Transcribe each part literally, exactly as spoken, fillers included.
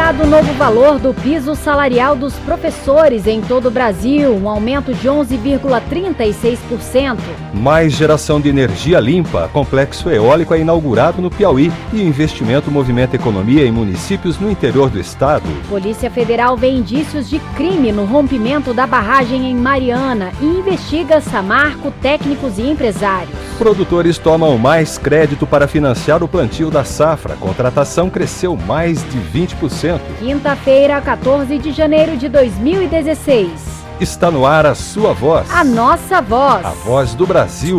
anunciado o novo valor do piso salarial dos professores em todo o Brasil, um aumento de onze vírgula trinta e seis por cento. Mais geração de energia limpa. Complexo eólico é inaugurado no Piauí e investimento movimenta economia em municípios no interior do estado. Polícia Federal vê indícios de crime no rompimento da barragem em Mariana e investiga Samarco, técnicos e empresários. Produtores tomam mais crédito para financiar o plantio da safra. A contratação cresceu mais de vinte por cento. Quinta-feira, quatorze de janeiro de dois mil e dezesseis. Está no ar a sua voz. A nossa voz. A voz do Brasil.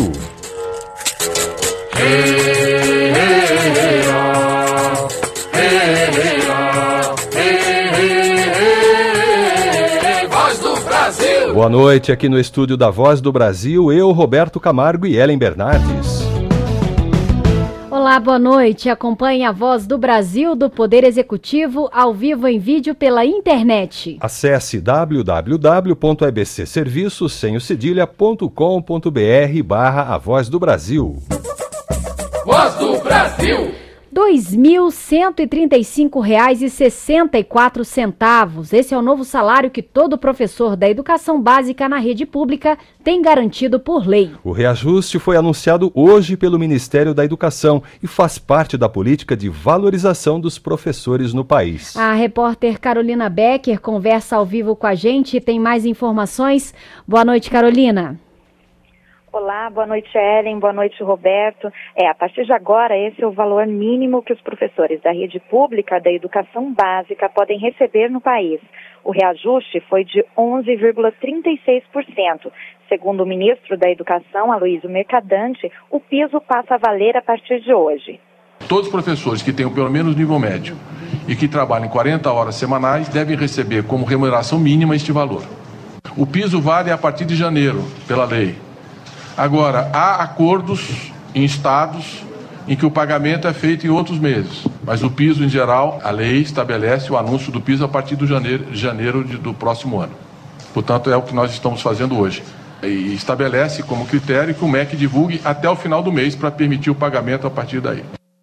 Voz do Brasil. Boa noite, aqui no estúdio da Voz do Brasil, eu, Roberto Camargo e Ellen Bernardes. Olá, boa noite. Acompanhe a Voz do Brasil do Poder Executivo ao vivo em vídeo pela internet. Acesse w w w ponto e b c serviços sem o cedilha ponto com ponto b r barra a Voz do Brasil. Voz do Brasil. dois mil cento e trinta e cinco reais e sessenta e quatro centavos. Esse é o novo salário que todo professor da educação básica na rede pública tem garantido por lei. O reajuste foi anunciado hoje pelo Ministério da Educação e faz parte da política de valorização dos professores no país. A repórter Carolina Becker conversa ao vivo com a gente e tem mais informações. Boa noite, Carolina. Olá, boa noite, Ellen, boa noite, Roberto. É, a partir de agora, esse é o valor mínimo que os professores da rede pública da educação básica podem receber no país. O reajuste foi de onze vírgula trinta e seis por cento. Segundo o ministro da Educação, Aloysio Mercadante, o piso passa a valer a partir de hoje. Todos os professores que tenham pelo menos nível médio e que trabalhem quarenta horas semanais devem receber como remuneração mínima este valor. O piso vale a partir de janeiro, pela lei. Agora, há acordos em estados em que o pagamento é feito em outros meses, mas o piso, em geral, a lei estabelece o anúncio do piso a partir de janeiro, janeiro de, do próximo ano. Portanto, é o que nós estamos fazendo hoje. E estabelece como critério que o M E C divulgue até o final do mês para permitir o pagamento a partir daí.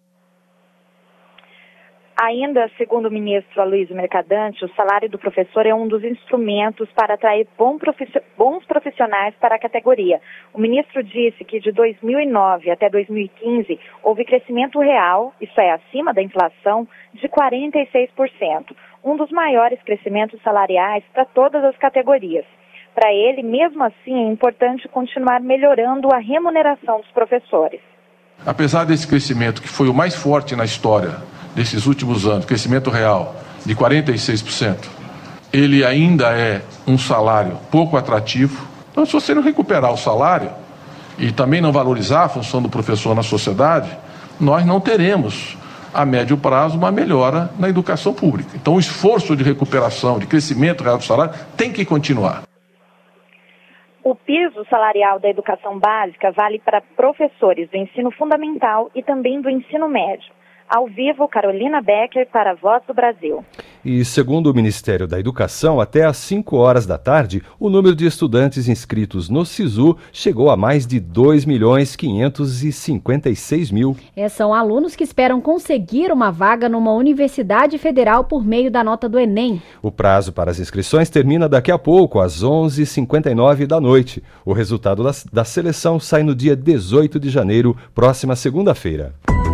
Ainda, segundo o ministro Aloysio Mercadante, o salário do professor é um dos instrumentos para atrair bons profissionais para a categoria. O ministro disse que de dois mil e nove até dois mil e quinze houve crescimento real, isso é, acima da inflação, de quarenta e seis por cento, um dos maiores crescimentos salariais para todas as categorias. Para ele, mesmo assim, é importante continuar melhorando a remuneração dos professores. Apesar desse crescimento, que foi o mais forte na história desses últimos anos, crescimento real de quarenta e seis por cento, ele ainda é um salário pouco atrativo. Então, se você não recuperar o salário e também não valorizar a função do professor na sociedade, nós não teremos, a médio prazo, uma melhora na educação pública. Então, o esforço de recuperação, de crescimento real do salário tem que continuar. O piso salarial da educação básica vale para professores do ensino fundamental e também do ensino médio. Ao vivo, Carolina Becker para a Voz do Brasil. E segundo o Ministério da Educação, até às cinco horas da tarde, o número de estudantes inscritos no SISU chegou a mais de dois milhões quinhentos e cinquenta e seis mil. É, são alunos que esperam conseguir uma vaga numa universidade federal por meio da nota do Enem. O prazo para as inscrições termina daqui a pouco, às onze e cinquenta e nove da noite. O resultado da, da seleção sai no dia dezoito de janeiro, próxima segunda-feira.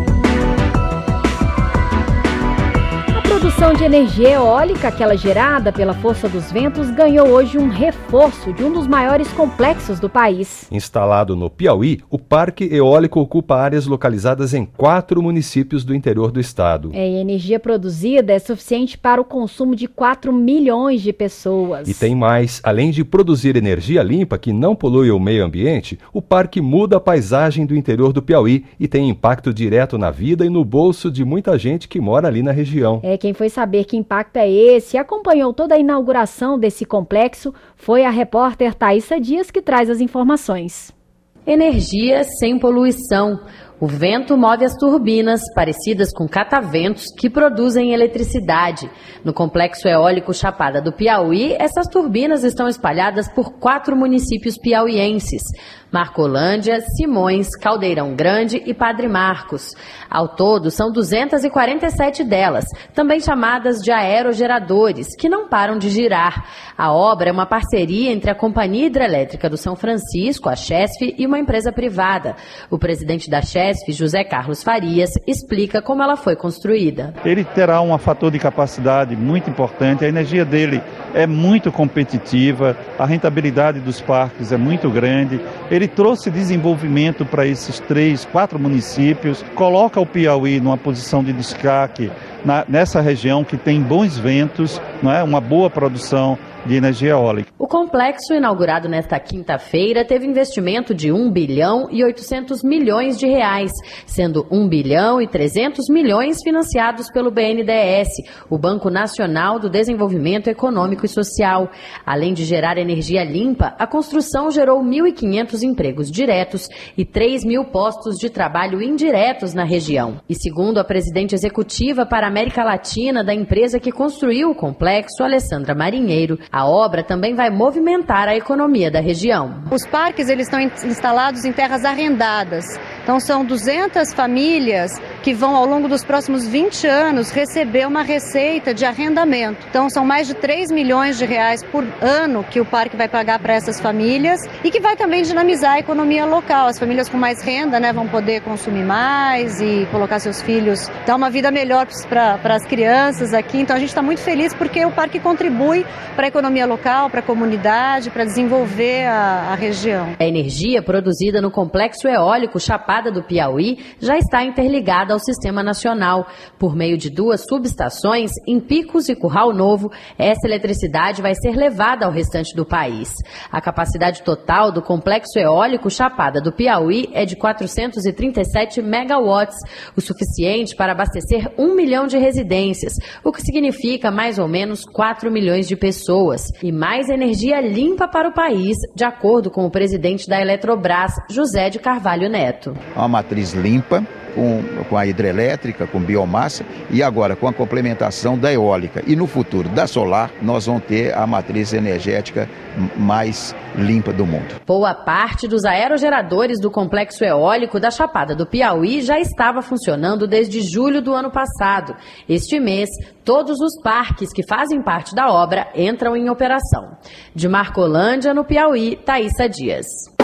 A produção de energia eólica, aquela gerada pela força dos ventos, ganhou hoje um reforço de um dos maiores complexos do país. Instalado no Piauí, o parque eólico ocupa áreas localizadas em quatro municípios do interior do estado. É, e a energia produzida é suficiente para o consumo de quatro milhões de pessoas. E tem mais, além de produzir energia limpa que não polui o meio ambiente, o parque muda a paisagem do interior do Piauí e tem impacto direto na vida e no bolso de muita gente que mora ali na região. É, quem foi saber que impacto é esse e acompanhou toda a inauguração desse complexo foi a repórter Thaísa Dias, que traz as informações. Energia sem poluição. O vento move as turbinas, parecidas com cataventos, que produzem eletricidade. No complexo eólico Chapada do Piauí, essas turbinas estão espalhadas por quatro municípios piauienses: Marcolândia, Simões, Caldeirão Grande e Padre Marcos. Ao todo, são duzentas e quarenta e sete delas, também chamadas de aerogeradores, que não param de girar. A obra é uma parceria entre a Companhia Hidrelétrica do São Francisco, a Chesf, e uma empresa privada. O presidente da Chesf, José Carlos Farias, explica como ela foi construída. Ele terá um fator de capacidade muito importante, a energia dele é muito competitiva, a rentabilidade dos parques é muito grande. Ele trouxe desenvolvimento para esses três, quatro municípios, coloca o Piauí numa posição de destaque na, nessa região que tem bons ventos, não é? Uma boa produção de energia eólica. O complexo, inaugurado nesta quinta-feira, teve investimento de um bilhão e oitocentos milhões de reais, sendo um bilhão e trezentos milhões financiados pelo B N D E S, o Banco Nacional do Desenvolvimento Econômico e Social. Além de gerar energia limpa, a construção gerou mil e quinhentos empregos diretos e três mil postos de trabalho indiretos na região. E segundo a presidente executiva para a América Latina da empresa que construiu o complexo, Alessandra Marinheiro, a obra também vai movimentar a economia da região. Os parques eles estão instalados em terras arrendadas. Então são duzentas famílias que vão ao longo dos próximos vinte anos receber uma receita de arrendamento. Então são mais de três milhões de reais por ano que o parque vai pagar para essas famílias e que vai também dinamizar a economia local. As famílias com mais renda, né, vão poder consumir mais e colocar seus filhos, dar uma vida melhor para as crianças aqui. Então a gente está muito feliz porque o parque contribui para a economia local, para a comunidade, para desenvolver a, a região. A energia produzida no complexo eólico Chapada do Piauí já está interligada ao sistema nacional. Por meio de duas subestações, em Picos e Curral Novo, essa eletricidade vai ser levada ao restante do país. A capacidade total do complexo eólico Chapada do Piauí é de quatrocentos e trinta e sete megawatts, o suficiente para abastecer um milhão de residências, o que significa mais ou menos quatro milhões de pessoas. E mais energia limpa para o país, de acordo com o presidente da Eletrobras, José de Carvalho Neto. Uma matriz limpa, com, com a hidrelétrica, com biomassa e agora com a complementação da eólica. E no futuro da solar, nós vamos ter a matriz energética mais limpa do mundo. Boa parte dos aerogeradores do complexo eólico da Chapada do Piauí já estava funcionando desde julho do ano passado. Este mês, todos os parques que fazem parte da obra entram em operação. De Marcolândia, no Piauí, Thaísa Dias.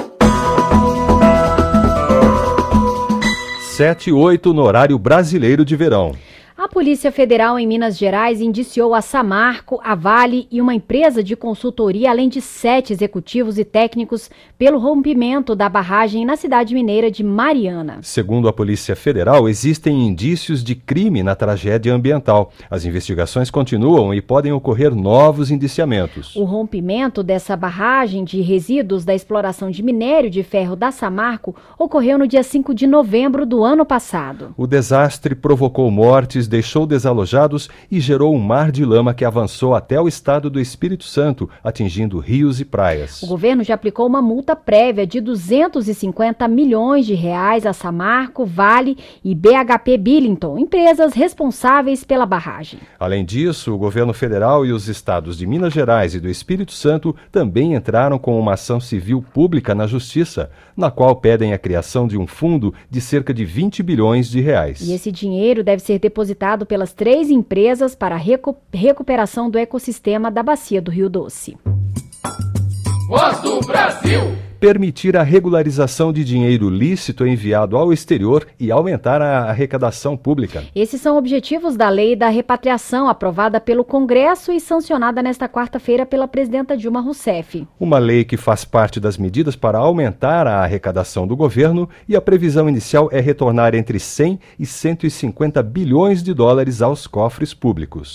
sete e oito no horário brasileiro de verão. A Polícia Federal em Minas Gerais indiciou a Samarco, a Vale e uma empresa de consultoria, além de sete executivos e técnicos, pelo rompimento da barragem na cidade mineira de Mariana. Segundo a Polícia Federal, existem indícios de crime na tragédia ambiental. As investigações continuam e podem ocorrer novos indiciamentos. O rompimento dessa barragem de resíduos da exploração de minério de ferro da Samarco ocorreu no dia cinco de novembro do ano passado. O desastre provocou mortes, deixou desalojados e gerou um mar de lama que avançou até o estado do Espírito Santo, atingindo rios e praias. O governo já aplicou uma multa prévia de duzentos e cinquenta milhões de reais a Samarco, Vale e B H P Billington, empresas responsáveis pela barragem. Além disso, o governo federal e os estados de Minas Gerais e do Espírito Santo também entraram com uma ação civil pública na Justiça, na qual pedem a criação de um fundo de cerca de vinte bilhões de reais. E esse dinheiro deve ser depositado pelas três empresas para a recu- recuperação do ecossistema da Bacia do Rio Doce. Voz do Brasil! Permitir a regularização de dinheiro lícito enviado ao exterior e aumentar a arrecadação pública. Esses são objetivos da Lei da Repatriação, aprovada pelo Congresso e sancionada nesta quarta-feira pela presidenta Dilma Rousseff. Uma lei que faz parte das medidas para aumentar a arrecadação do governo, e a previsão inicial é retornar entre cem e cento e cinquenta bilhões de dólares aos cofres públicos.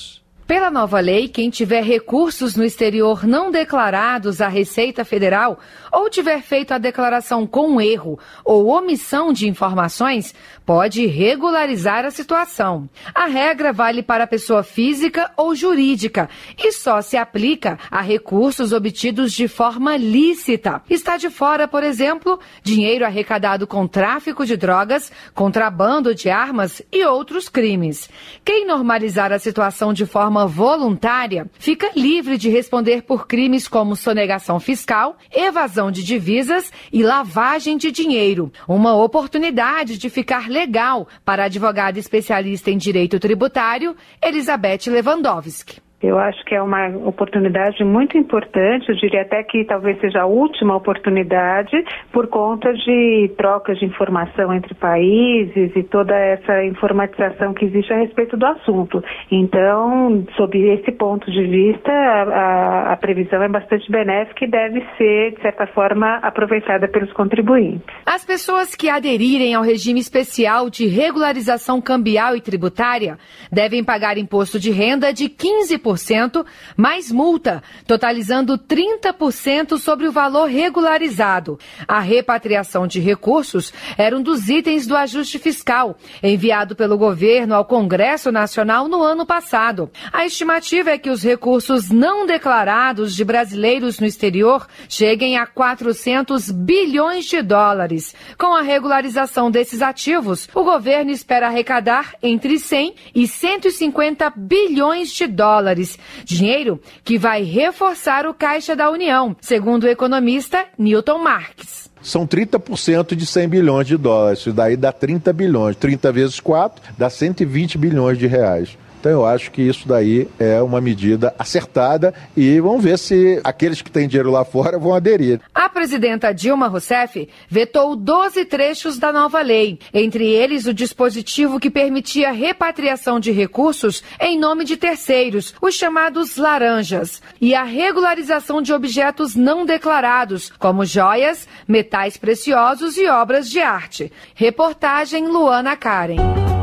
Pela nova lei, quem tiver recursos no exterior não declarados à Receita Federal ou tiver feito a declaração com erro ou omissão de informações, pode regularizar a situação. A regra vale para pessoa física ou jurídica e só se aplica a recursos obtidos de forma lícita. Está de fora, por exemplo, dinheiro arrecadado com tráfico de drogas, contrabando de armas e outros crimes. Quem normalizar a situação de forma voluntária fica livre de responder por crimes como sonegação fiscal, evasão de divisas e lavagem de dinheiro. Uma oportunidade de ficar legal para a advogada especialista em direito tributário, Elizabeth Lewandowski. Eu acho que é uma oportunidade muito importante, eu diria até que talvez seja a última oportunidade, por conta de trocas de informação entre países e toda essa informatização que existe a respeito do assunto. Então, sob esse ponto de vista, a, a previsão é bastante benéfica e deve ser, de certa forma, aproveitada pelos contribuintes. As pessoas que aderirem ao regime especial de regularização cambial e tributária devem pagar imposto de renda de quinze por cento mais multa, totalizando trinta por cento sobre o valor regularizado. A repatriação de recursos era um dos itens do ajuste fiscal, enviado pelo governo ao Congresso Nacional no ano passado. A estimativa é que os recursos não declarados de brasileiros no exterior cheguem a quatrocentos bilhões de dólares. Com a regularização desses ativos, o governo espera arrecadar entre cem e cento e cinquenta bilhões de dólares. Dinheiro que vai reforçar o caixa da União, segundo o economista Newton Marques. São trinta por cento de cem bilhões de dólares, isso daí dá trinta bilhões, trinta vezes quatro dá cento e vinte bilhões de reais. Então eu acho que isso daí é uma medida acertada e vamos ver se aqueles que têm dinheiro lá fora vão aderir. A presidenta Dilma Rousseff vetou doze trechos da nova lei, entre eles o dispositivo que permitia a repatriação de recursos em nome de terceiros, os chamados laranjas, e a regularização de objetos não declarados, como joias, metais preciosos e obras de arte. Reportagem Luana Karen.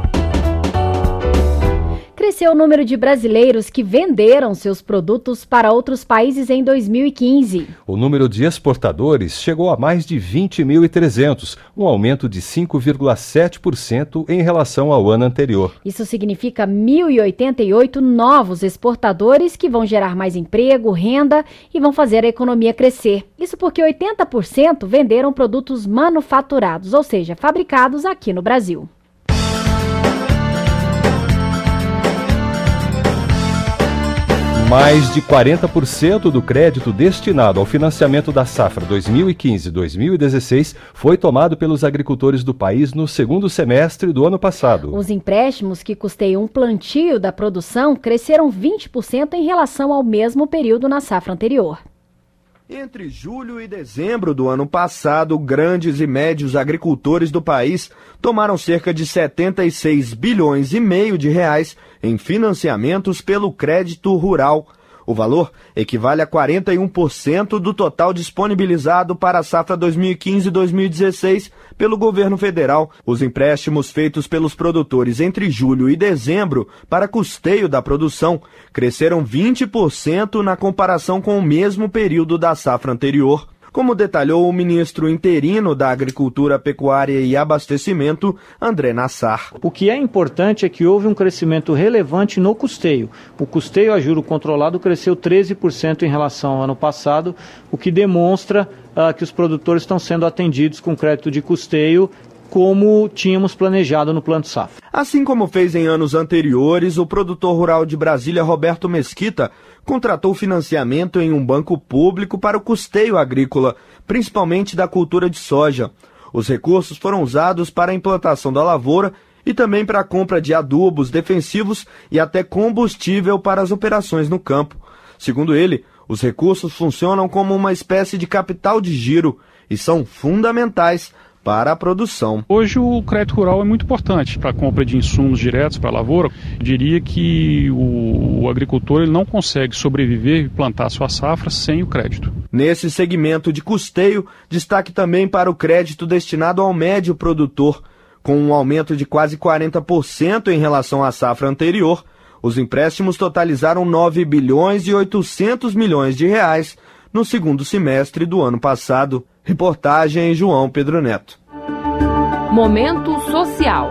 Cresceu o número de brasileiros que venderam seus produtos para outros países em dois mil e quinze. O número de exportadores chegou a mais de vinte mil e trezentos, um aumento de cinco vírgula sete por cento em relação ao ano anterior. Isso significa mil e oitenta e oito novos exportadores que vão gerar mais emprego, renda e vão fazer a economia crescer. Isso porque oitenta por cento venderam produtos manufaturados, ou seja, fabricados aqui no Brasil. Mais de quarenta por cento do crédito destinado ao financiamento da safra dois mil e quinze a dois mil e dezesseis foi tomado pelos agricultores do país no segundo semestre do ano passado. Os empréstimos que custeiam um plantio da produção cresceram vinte por cento em relação ao mesmo período na safra anterior. Entre julho e dezembro do ano passado, grandes e médios agricultores do país tomaram cerca de setenta e seis bilhões e meio de reais em financiamentos pelo crédito rural. O valor equivale a quarenta e um por cento do total disponibilizado para a safra dois mil e quinze a dois mil e dezesseis pelo governo federal. Os empréstimos feitos pelos produtores entre julho e dezembro para custeio da produção cresceram vinte por cento na comparação com o mesmo período da safra anterior. Como detalhou o ministro interino da Agricultura, Pecuária e Abastecimento, André Nassar. O que é importante é que houve um crescimento relevante no custeio. O custeio a juro controlado cresceu treze por cento em relação ao ano passado, o que demonstra uh, que os produtores estão sendo atendidos com crédito de custeio como tínhamos planejado no Plano Safra. Assim como fez em anos anteriores, o produtor rural de Brasília, Roberto Mesquita, contratou financiamento em um banco público para o custeio agrícola, principalmente da cultura de soja. Os recursos foram usados para a implantação da lavoura e também para a compra de adubos defensivos e até combustível para as operações no campo. Segundo ele, os recursos funcionam como uma espécie de capital de giro e são fundamentais para a produção. Hoje o crédito rural é muito importante para a compra de insumos diretos para a lavoura. Eu diria que o, o agricultor ele não consegue sobreviver e plantar sua safra sem o crédito. Nesse segmento de custeio, destaque também para o crédito destinado ao médio produtor. Com um aumento de quase quarenta por cento em relação à safra anterior, Os empréstimos totalizaram nove bilhões e oitocentos milhões de reais no segundo semestre do ano passado. Reportagem João Pedro Neto. Momento Social.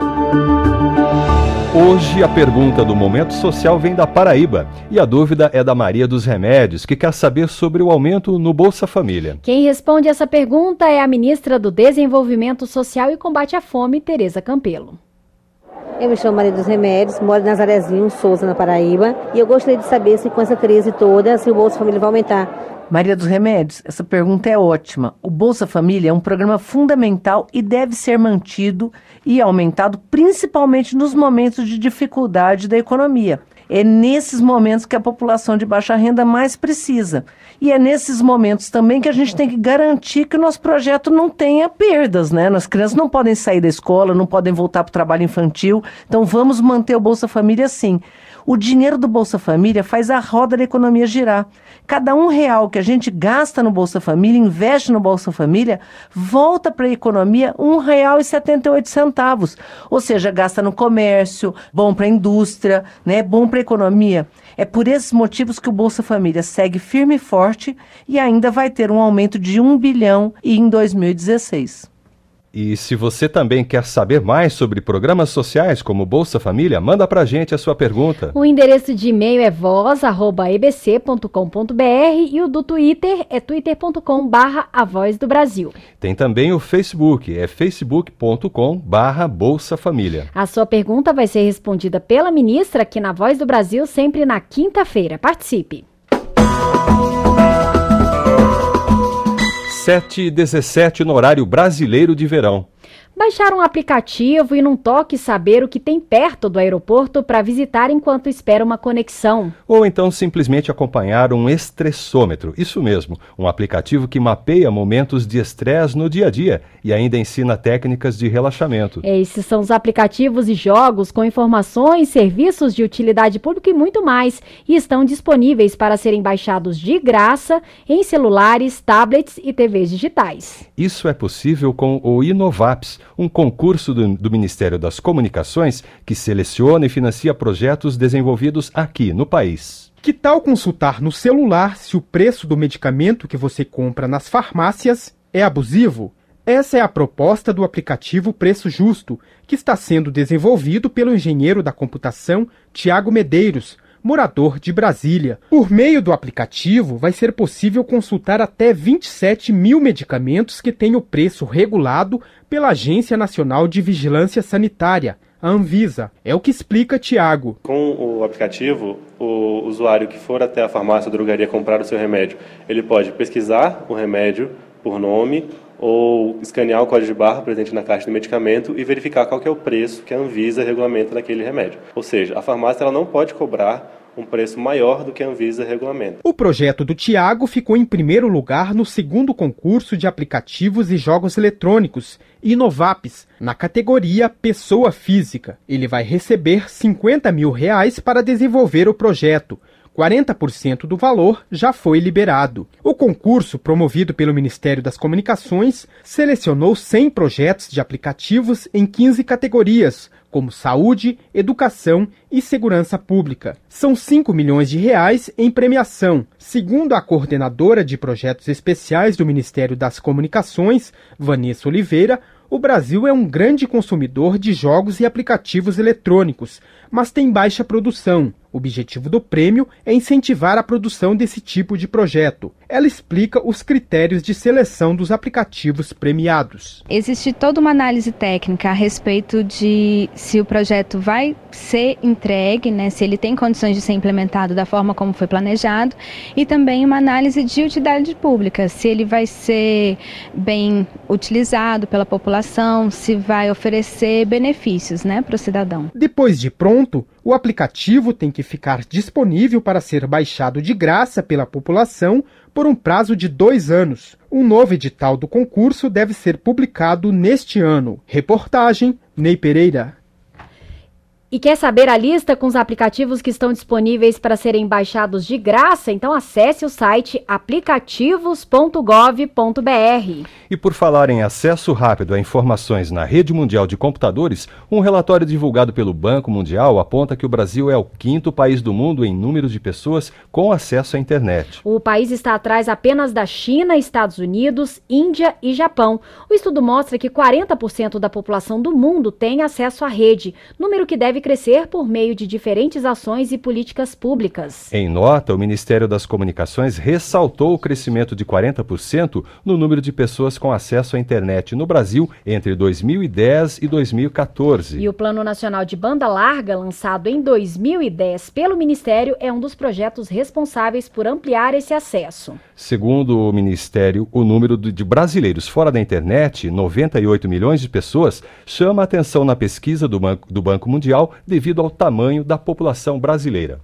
Hoje a pergunta do Momento Social vem da Paraíba e a dúvida é da Maria dos Remédios, que quer saber sobre o aumento no Bolsa Família. Quem responde essa pergunta é a ministra do Desenvolvimento Social e Combate à Fome, Tereza Campelo. Eu me chamo Maria dos Remédios, moro em Nazarezinho, Souza, na Paraíba, e eu gostaria de saber se com essa crise toda, se o Bolsa Família vai aumentar. Maria dos Remédios, essa pergunta é ótima. O Bolsa Família é um programa fundamental e deve ser mantido e aumentado principalmente nos momentos de dificuldade da economia. É nesses momentos que a população de baixa renda mais precisa. E é nesses momentos também que a gente tem que garantir que o nosso projeto não tenha perdas, né? As crianças não podem sair da escola, não podem voltar para o trabalho infantil. Então vamos manter o Bolsa Família assim. O dinheiro do Bolsa Família faz a roda da economia girar. Cada um real que a gente gasta no Bolsa Família, investe no Bolsa Família, volta para a economia um real e setenta e oito centavos. Ou seja, gasta no comércio, bom para a indústria, né? Bom para a economia. É por esses motivos que o Bolsa Família segue firme e forte e ainda vai ter um aumento de um bilhão em dois mil e dezesseis. E se você também quer saber mais sobre programas sociais como Bolsa Família, manda pra gente a sua pergunta. O endereço de e-mail é voz arroba e b c ponto com ponto b r e o do Twitter é twitter ponto com barra a voz do Brasil. Tem também o Facebook, é facebook ponto com barra Bolsa Família. A sua pergunta vai ser respondida pela ministra aqui na Voz do Brasil, sempre na quinta-feira. Participe! sete e dezessete no horário brasileiro de verão. Baixar um aplicativo e num toque saber o que tem perto do aeroporto para visitar enquanto espera uma conexão. Ou então simplesmente acompanhar um estressômetro, isso mesmo, um aplicativo que mapeia momentos de estresse no dia a dia e ainda ensina técnicas de relaxamento. Esses são os aplicativos e jogos com informações, serviços de utilidade pública e muito mais, e estão disponíveis para serem baixados de graça em celulares, tablets e T Vs digitais. Isso é possível com o Inovaps, um concurso do, do Ministério das Comunicações que seleciona e financia projetos desenvolvidos aqui no país. Que tal consultar no celular se o preço do medicamento que você compra nas farmácias é abusivo? Essa é a proposta do aplicativo Preço Justo, que está sendo desenvolvido pelo engenheiro da computação Tiago Medeiros, morador de Brasília. Por meio do aplicativo, vai ser possível consultar até vinte e sete mil medicamentos que têm o preço regulado pela Agência Nacional de Vigilância Sanitária, a Anvisa. É o que explica Tiago. Com o aplicativo, o usuário que for até a farmácia ou drogaria comprar o seu remédio, ele pode pesquisar o remédio por nome ou escanear o código de barra presente na caixa do medicamento e verificar qual que é o preço que a Anvisa regulamenta naquele remédio. Ou seja, a farmácia ela não pode cobrar um preço maior do que a Anvisa regulamenta. O projeto do Tiago ficou em primeiro lugar no segundo concurso de aplicativos e jogos eletrônicos, Inovaps, na categoria Pessoa Física. Ele vai receber cinquenta mil reais para desenvolver o projeto. quarenta por cento do valor já foi liberado. O concurso, promovido pelo Ministério das Comunicações, selecionou cem projetos de aplicativos em quinze categorias, como saúde, educação e segurança pública. São cinco milhões de reais em premiação. Segundo a coordenadora de projetos especiais do Ministério das Comunicações, Vanessa Oliveira, o Brasil é um grande consumidor de jogos e aplicativos eletrônicos, mas tem baixa produção. O objetivo do prêmio é incentivar a produção desse tipo de projeto. Ela explica os critérios de seleção dos aplicativos premiados. Existe toda uma análise técnica a respeito de se o projeto vai ser entregue, né, se ele tem condições de ser implementado da forma como foi planejado, e também uma análise de utilidade pública, se ele vai ser bem utilizado pela população, se vai oferecer benefícios, né, para o cidadão. Depois de pronto, o aplicativo tem que ficar disponível para ser baixado de graça pela população por um prazo de dois anos. Um novo edital do concurso deve ser publicado neste ano. Reportagem, Ney Pereira. E quer saber a lista com os aplicativos que estão disponíveis para serem baixados de graça? Então acesse o site aplicativos ponto gov ponto br. E por falar em acesso rápido a informações na rede mundial de computadores, um relatório divulgado pelo Banco Mundial aponta que o Brasil é o quinto país do mundo em número de pessoas com acesso à internet. O país está atrás apenas da China, Estados Unidos, Índia e Japão. O estudo mostra que quarenta por cento da população do mundo tem acesso à rede, número que deve crescer por meio de diferentes ações e políticas públicas. Em nota, o Ministério das Comunicações ressaltou o crescimento de quarenta por cento no número de pessoas com acesso à internet no Brasil entre dois mil e dez e dois mil e quatorze. E o Plano Nacional de Banda Larga, lançado em dois mil e dez pelo Ministério, é um dos projetos responsáveis por ampliar esse acesso. Segundo o Ministério, o número de brasileiros fora da internet, noventa e oito milhões de pessoas, chama a atenção na pesquisa do Banco, do Banco Mundial devido ao tamanho da população brasileira.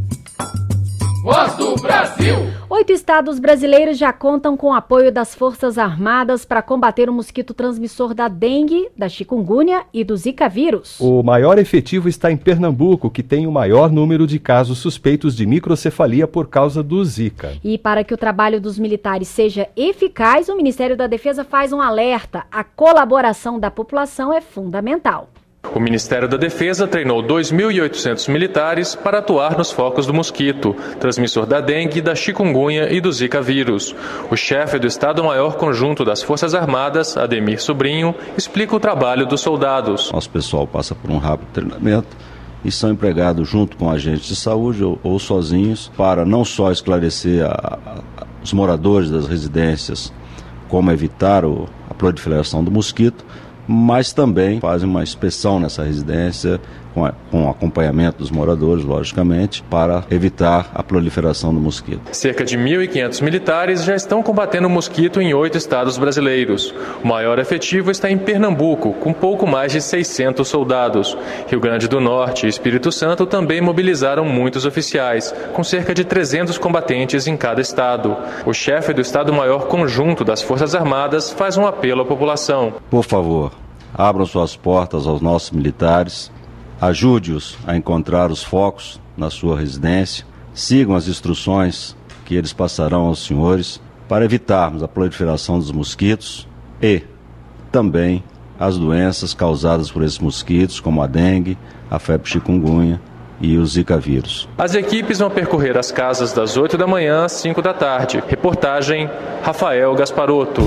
Voz do Brasil! Oito estados brasileiros já contam com o apoio das Forças Armadas para combater o mosquito transmissor da dengue, da chikungunya e do zika vírus. O maior efetivo está em Pernambuco, que tem o maior número de casos suspeitos de microcefalia por causa do zika. E para que o trabalho dos militares seja eficaz, o Ministério da Defesa faz um alerta: a colaboração da população é fundamental. O Ministério da Defesa treinou dois mil e oitocentos militares para atuar nos focos do mosquito, transmissor da dengue, da chikungunya e do zika vírus. O chefe do Estado-Maior Conjunto das Forças Armadas, Ademir Sobrinho, explica o trabalho dos soldados. Nosso pessoal passa por um rápido treinamento e são empregados junto com agentes de saúde ou, ou sozinhos para não só esclarecer a, a, os moradores das residências como evitar o, a proliferação do mosquito, mas também fazem uma inspeção nessa residência com, a, com acompanhamento dos moradores, logicamente, para evitar a proliferação do mosquito. Cerca de mil e quinhentos militares já estão combatendo o mosquito em oito estados brasileiros. O maior efetivo está em Pernambuco, com pouco mais de seiscentos soldados. Rio Grande do Norte e Espírito Santo também mobilizaram muitos oficiais, com cerca de trezentos combatentes em cada estado. O chefe do Estado-Maior Conjunto das Forças Armadas faz um apelo à população. Por favor, abram suas portas aos nossos militares, ajude-os a encontrar os focos na sua residência, sigam as instruções que eles passarão aos senhores para evitarmos a proliferação dos mosquitos e também as doenças causadas por esses mosquitos, como a dengue, a febre chikungunya e o zika vírus. As equipes vão percorrer as casas das oito da manhã às cinco da tarde. Reportagem Rafael Gasparotto.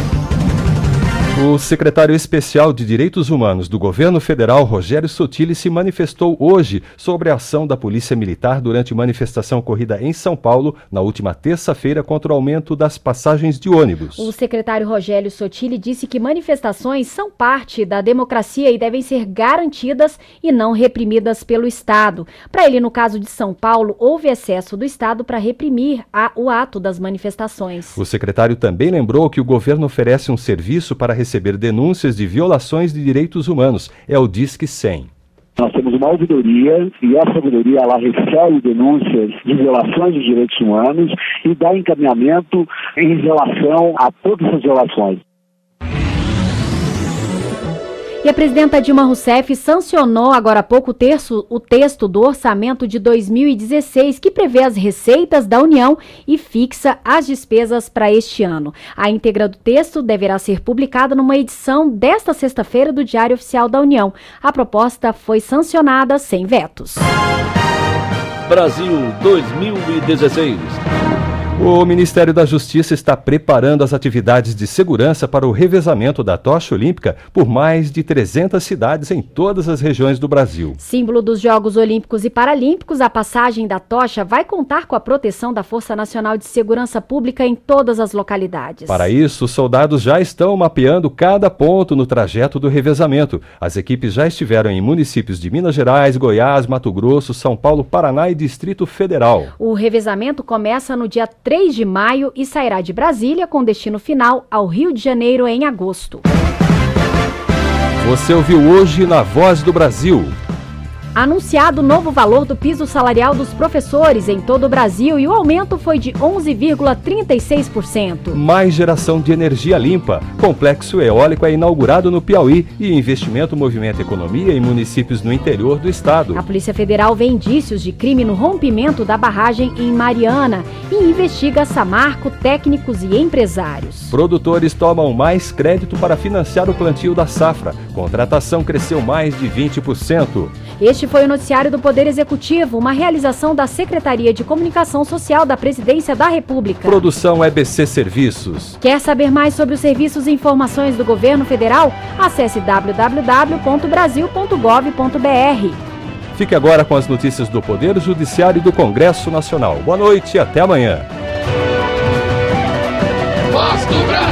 O secretário especial de Direitos Humanos do Governo Federal, Rogério Sotile, se manifestou hoje sobre a ação da Polícia Militar durante manifestação ocorrida em São Paulo na última terça-feira contra o aumento das passagens de ônibus. O secretário Rogério Sotile disse que manifestações são parte da democracia e devem ser garantidas e não reprimidas pelo Estado. Para ele, no caso de São Paulo, houve excesso do Estado para reprimir a, o ato das manifestações. O secretário também lembrou que o governo oferece um serviço para receber denúncias de violações de direitos humanos. É o Disque cem. Nós temos uma ouvidoria e essa ouvidoria ela recebe denúncias de violações de direitos humanos e dá encaminhamento em relação a todas essas violações. E a presidenta Dilma Rousseff sancionou agora há pouco terço, o texto do orçamento de dois mil e dezesseis, que prevê as receitas da União e fixa as despesas para este ano. A íntegra do texto deverá ser publicada numa edição desta sexta-feira do Diário Oficial da União. A proposta foi sancionada sem vetos. Brasil dois mil e dezesseis. O Ministério da Justiça está preparando as atividades de segurança para o revezamento da tocha olímpica por mais de trezentas cidades em todas as regiões do Brasil. Símbolo dos Jogos Olímpicos e Paralímpicos, a passagem da tocha vai contar com a proteção da Força Nacional de Segurança Pública em todas as localidades. Para isso, os soldados já estão mapeando cada ponto no trajeto do revezamento. As equipes já estiveram em municípios de Minas Gerais, Goiás, Mato Grosso, São Paulo, Paraná e Distrito Federal. O revezamento começa no dia três de maio e sairá de Brasília com destino final ao Rio de Janeiro em agosto. Você ouviu hoje na Voz do Brasil. Anunciado o novo valor do piso salarial dos professores em todo o Brasil e o aumento foi de onze vírgula trinta e seis por cento. Mais geração de energia limpa. Complexo eólico é inaugurado no Piauí e investimento movimenta economia em municípios no interior do estado. A Polícia Federal vê indícios de crime no rompimento da barragem em Mariana e investiga Samarco, técnicos e empresários. Produtores tomam mais crédito para financiar o plantio da safra. Contratação cresceu mais de vinte por cento. Este foi o noticiário do Poder Executivo, uma realização da Secretaria de Comunicação Social da Presidência da República. Produção E B C Serviços. Quer saber mais sobre os serviços e informações do Governo Federal? Acesse w w w ponto brasil ponto gov ponto b r. Fique agora com as notícias do Poder Judiciário e do Congresso Nacional. Boa noite e até amanhã. Voz do Brasil.